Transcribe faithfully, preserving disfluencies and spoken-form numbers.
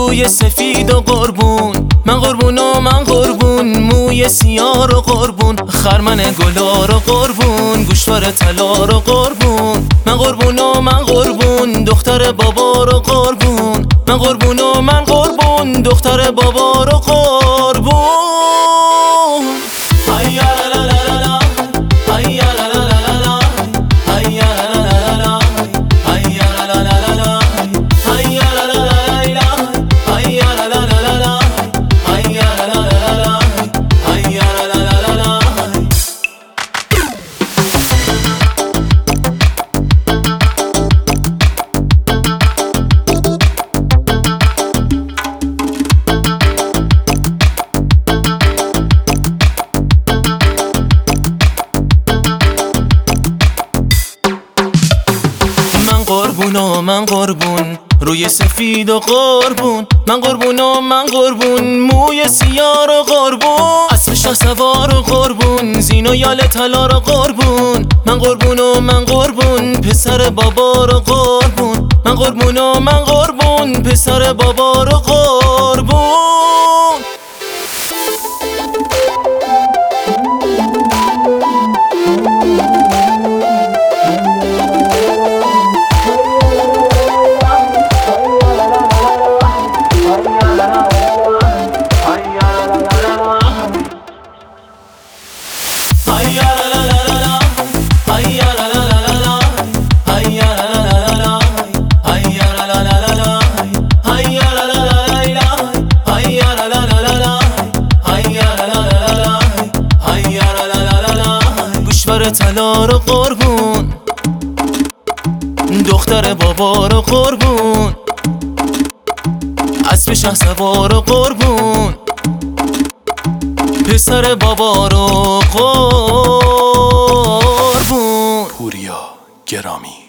روی سفید و قربون، من قربون و من قربون، موی سیاه و قربون، خرمن گلار و قربون، گوشوار طلار و قربون، من قربون و من قربون، دختر بابار و قربون، من قربون و من قربون، دختر بابار و قربون. قربون و من قربون، روی سفید و قربون، من قربون و من قربون، موی سیاه و قربون، اسب شاه سوار و قربون، زین و یال طلار و قربون، من قربون و من قربون، پسر بابار و قربون، من قربون و من قربون، پسر بابار و قربون. گوشوار طلار و قربون، دختر بابار و قربون، اسب شاه سوار و قربون، پسر بابار و قربون. پوریا گرامی.